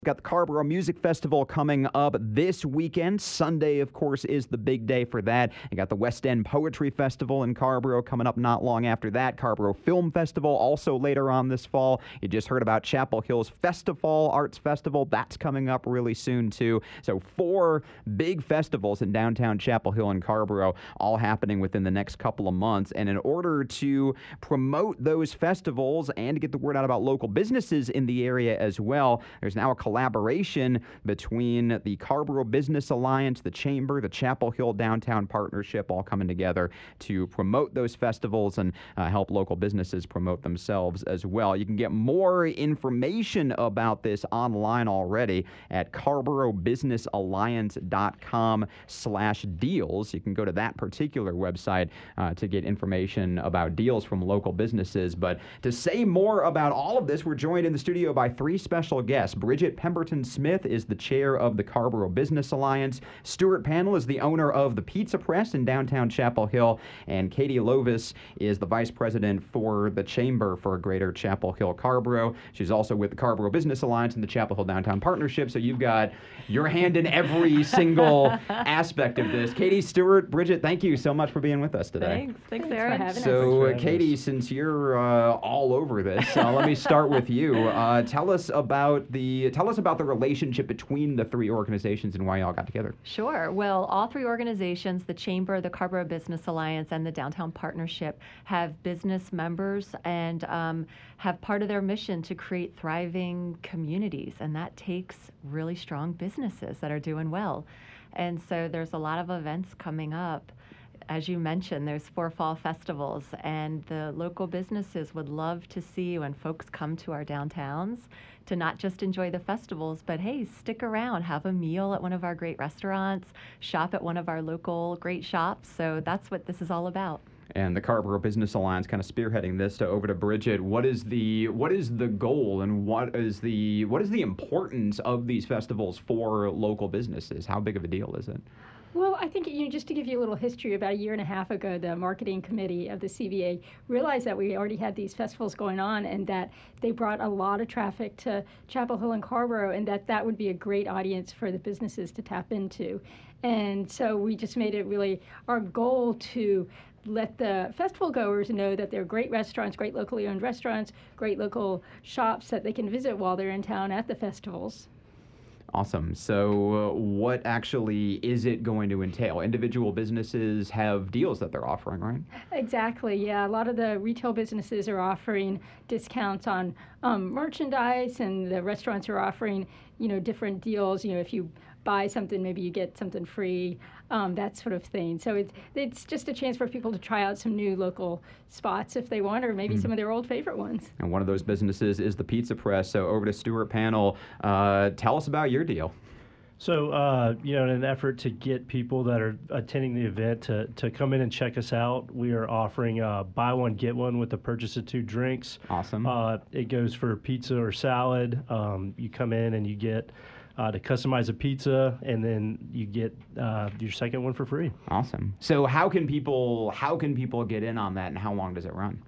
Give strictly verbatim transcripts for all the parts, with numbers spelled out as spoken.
Got the Carrboro Music Festival coming up this weekend. Sunday, of course, is the big day for that. You got the West End Poetry Festival in Carrboro coming up not long after that. Carrboro Film Festival also later on this fall. You just heard about Chapel Hill's Festifall Arts Festival. That's coming up really soon, too. So four big festivals in downtown Chapel Hill and Carrboro, all happening within the next couple of months. And in order to promote those festivals and to get the word out about local businesses in the area as well, there's now a collaboration between the Carrboro Business Alliance, the Chamber, the Chapel Hill Downtown Partnership, all coming together to promote those festivals and uh, help local businesses promote themselves as well. You can get more information about this online already at carrboro business alliance dot com slash deals. You can go to that particular website uh, to get information about deals from local businesses. But to say more about all of this, we're joined in the studio by three special guests. Bridget Pemberton Smith is the chair of the Carrboro Business Alliance. Stuart Panel is the owner of the Pizza Press in downtown Chapel Hill. And Katie Lovis is the vice president for the Chamber for Greater Chapel Hill Carrboro. She's also with the Carrboro Business Alliance and the Chapel Hill Downtown Partnership. So you've got your hand in every single aspect of this. Katie, Stuart, Bridget, thank you so much for being with us today. Thanks. Thanks, Aaron. Thanks for having So, us. uh, Katie, since you're uh, all over this, uh, let me start with you. Uh, tell us about the tell us about the relationship between the three organizations and why y'all got together. Sure. Well, all three organizations, the Chamber, the Carrboro Business Alliance, and the Downtown Partnership, have business members and um, have part of their mission to create thriving communities, and that takes really strong businesses that are doing well. And so there's a lot of events coming up. As you mentioned, there's four fall festivals, and the local businesses would love to see when folks come to our downtowns to not just enjoy the festivals, but hey, stick around, have a meal at one of our great restaurants, shop at one of our local great shops. So that's what this is all about. And the Carrboro Business Alliance kind of spearheading this. To over to Bridget. What is the what is the goal and what is the what is the importance of these festivals for local businesses? How big of a deal is it? Well, I think, you know, just to give you a little history, about a year and a half ago, the marketing committee of the C V A realized that we already had these festivals going on and that they brought a lot of traffic to Chapel Hill and Carrboro, and that that would be a great audience for the businesses to tap into. And so we just made it really our goal to let the festival goers know that there are great restaurants, great locally owned restaurants, great local shops that they can visit while they're in town at the festivals. Awesome. So uh, what actually is it going to entail? Individual businesses have deals that they're offering, right? Exactly, yeah. A lot of the retail businesses are offering discounts on um, merchandise, and the restaurants are offering, you know, different deals. You know, if you buy something, maybe you get something free, um, that sort of thing. So it's it's just a chance for people to try out some new local spots if they want, or maybe mm. some of their old favorite ones. And one of those businesses is the Pizza Press. So over to Stuart Panel. Uh, tell us about your deal. So, uh, you know, in an effort to get people that are attending the event to, to come in and check us out, we are offering uh, buy one, get one with the purchase of two drinks. Awesome. Uh, it goes for pizza or salad. Um, you come in and you get Uh, to customize a pizza, and then you get uh, your second one for free. Awesome. So how can people how can people get in on that, and how long does it run?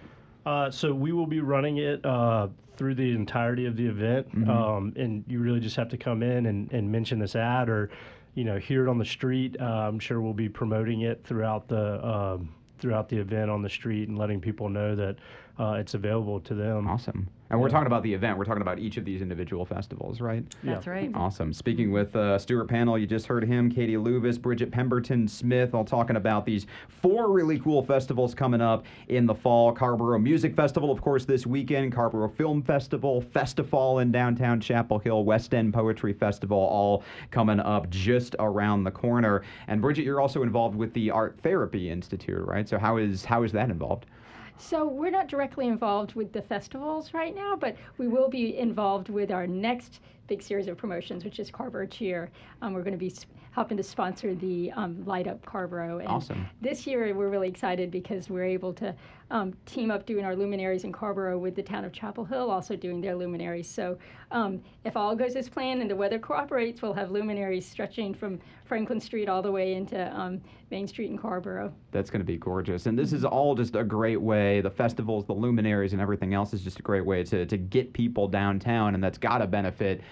Uh, so we will be running it uh, through the entirety of the event, mm-hmm. um, and you really just have to come in and, and mention this ad, or you know, hear it on the street. Uh, I'm sure we'll be promoting it throughout the um, throughout the event on the street and letting people know that uh, it's available to them. Awesome. And we're talking about the event. We're talking about each of these individual festivals, right? That's Yeah. right. Awesome. Speaking with uh, Stuart Panel, you just heard him, Katie Lovis, Bridget Pemberton Smith, all talking about these four really cool festivals coming up in the fall. Carrboro Music Festival, of course, this weekend. Carrboro Film Festival, Festifall in downtown Chapel Hill, West End Poetry Festival, all coming up just around the corner. And Bridget, you're also involved with the Art Therapy Institute, right? So how is how is that involved? So we're not directly involved with the festivals right now, but we will be involved with our next big series of promotions, which is Carrboro Cheer. Um, we're going to be sp- helping to sponsor the um, Light Up Carrboro. And awesome. This year we're really excited because we're able to um, team up doing our luminaries in Carrboro with the town of Chapel Hill also doing their luminaries. So um, if all goes as planned and the weather cooperates, we'll have luminaries stretching from Franklin Street all the way into um, Main Street in Carrboro. That's going to be gorgeous. And this is all just a great way, the festivals, the luminaries, and everything else is just a great way to, to get people downtown, and that's got to benefit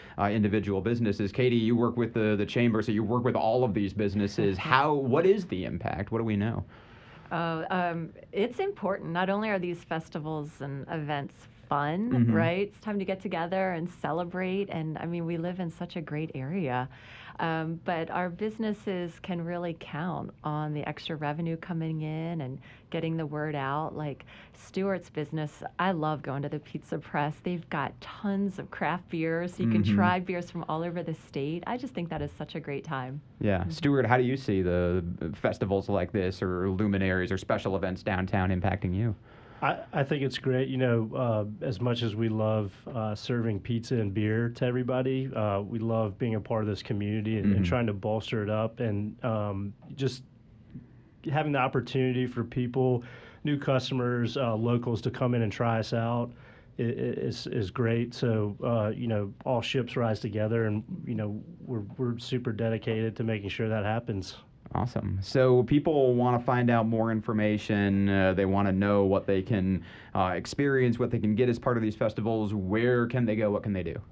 uh, individual businesses. Katie, you work with the, the chamber, so you work with all of these businesses. How, what is the impact? What do we know? Uh, um, it's important. Not only are these festivals and events fun, Mhm. right? It's time to get together and celebrate. And I mean, we live in such a great area. Um, but our businesses can really count on the extra revenue coming in and getting the word out. Like Stewart's business, I love going to the Pizza Press. They've got tons of craft beers. So you can Mhm. try beers from all over the state. I just think that is such a great time. Yeah. Stuart, how do you see the festivals like this or luminaries or special events downtown impacting you? I, I think it's great. You know, uh, as much as we love uh, serving pizza and beer to everybody, uh, we love being a part of this community and, Mhm. and trying to bolster it up, and um, just having the opportunity for people, new customers, uh, locals to come in and try us out i- i- is is great. So uh, you know, all ships rise together, and you know, we're we're super dedicated to making sure that happens. Awesome. So people want to find out more information. Uh, they want to know what they can uh, experience, what they can get as part of these festivals. Where can they go? What can they do?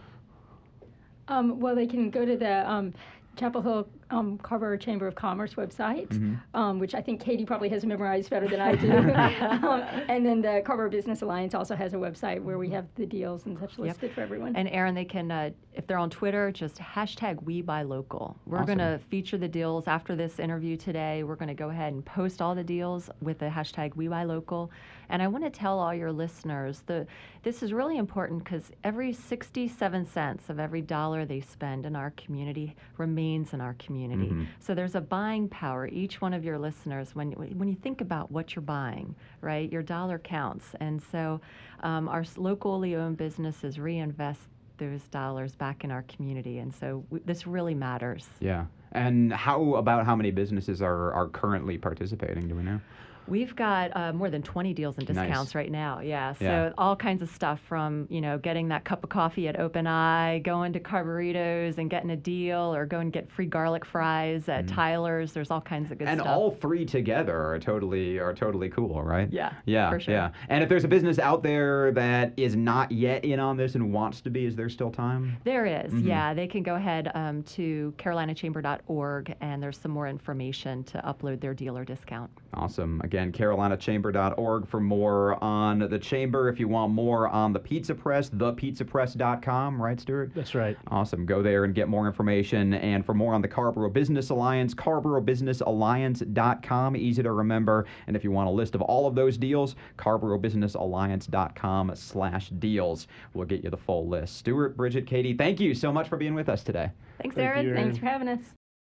Um, well, they can go to the um, Chapel Hill um, Carver Chamber of Commerce website, Mhm. um, which I think Katie probably has memorized better than I do. um, and then the Carver Business Alliance also has a website where we have the deals and such listed for everyone. And Aaron, they can, uh, if they're on Twitter, just hashtag We Buy Local. We're Awesome. going to feature the deals after this interview today. We're going to go ahead and post all the deals with the hashtag We Buy Local. And I want to tell all your listeners, the this is really important because every sixty-seven cents of every dollar they spend in our community remains in our community. Mhm. So there's a buying power. Each one of your listeners, when when you think about what you're buying, right, your dollar counts. And so um, our s- locally owned businesses reinvest those dollars back in our community. And so w- this really matters. Yeah. And how about how many businesses are, are currently participating? Do we know? We've got uh, more than twenty deals and Nice. discounts right now. Yeah. So Yeah. all kinds of stuff from, you know, getting that cup of coffee at Open Eye, going to Carburitos and getting a deal, or going and get free garlic fries at Tyler's. There's all kinds of good And stuff. all three together are totally are totally cool, right? Yeah, Yeah. for sure. Yeah. And if there's a business out there that is not yet in on this and wants to be, is there still time? There is, Mhm. yeah. They can go ahead um, to carolina chamber dot org, and there's some more information to upload their dealer discount. Awesome. Again, carolina chamber dot org for more on the chamber. If you want more on the Pizza Press, the pizza press dot com, right, Stuart? That's right. Awesome. Go there and get more information. And for more on the Carrboro Business Alliance, carrboro business alliance dot com. Easy to remember. And if you want a list of all of those deals, carrboro business alliance dot com slash deals. We'll get you the full list. Stuart, Bridget, Katie, thank you so much for being with us today. Thanks, Thank Aaron. you, Aaron. Thanks for having us.